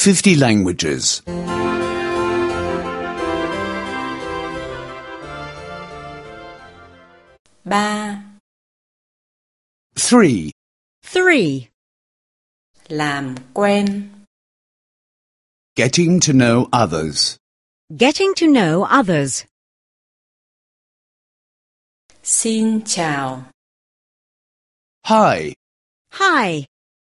50 languages. 3. 3. 3. Làm quen. Getting to know others. Getting to know others. Xin chào. Hi. Hi.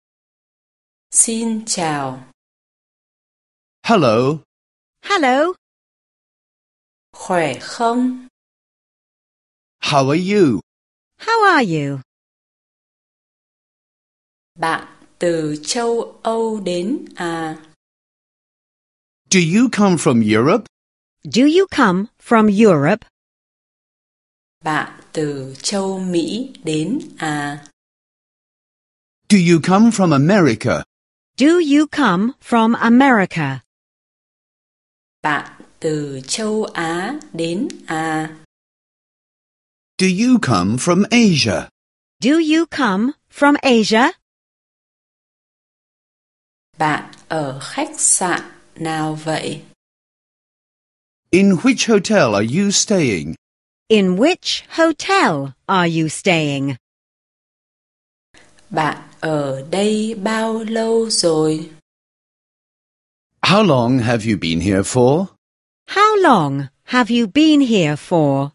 Xin chào. Hello. Hello. Khỏe không? How are you? How are you? Bạn từ châu Âu đến à? Do you come from Europe? Do you come from Europe? Bạn từ châu Mỹ đến à? Do you come from America? Do you come from America? Bạn từ châu Á đến à? Do you come from Asia? Do you come from Asia? Bạn ở khách sạn nào vậy? In which hotel are you staying? In which hotel are you staying? Bạn ở đây bao lâu rồi? How long have you been here for? How long have you been here for?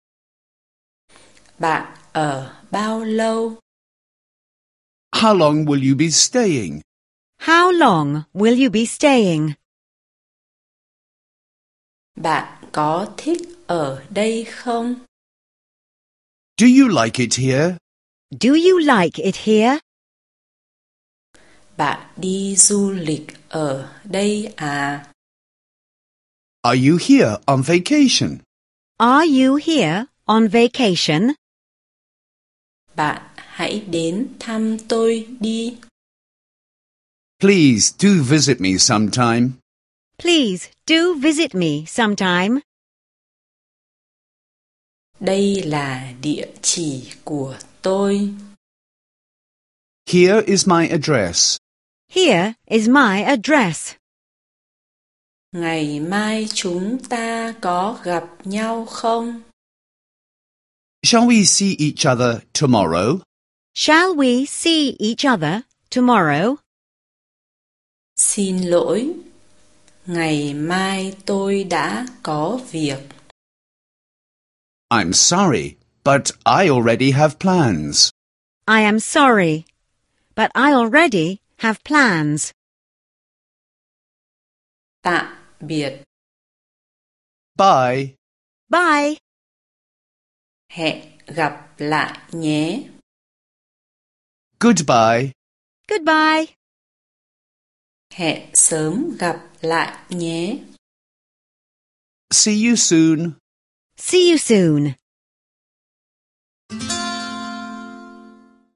Bạn ở bao lâu? How long will you be staying? How long will you be staying? Bạn có thích ở đây không? Do you like it here? Do you like it here? Bạn đi du lịch ở đây à? Are you here on vacation? Are you here on vacation? Bạn hãy đến thăm tôi đi. Please do visit me sometime. Please do visit me sometime. Đây là địa chỉ của tôi. Here is my address. Here is my address. Ngày mai chúng ta có gặp nhau không? Shall we see each other tomorrow? Shall we see each other tomorrow? Xin lỗi. Ngày mai tôi đã có việc. I'm sorry, but I already have plans. I am sorry, but I already have plans. Tạm biệt. Bye. Bye. Hẹn gặp lại nhé. Goodbye. Goodbye. Hẹn sớm gặp lại nhé. See you soon. See you soon.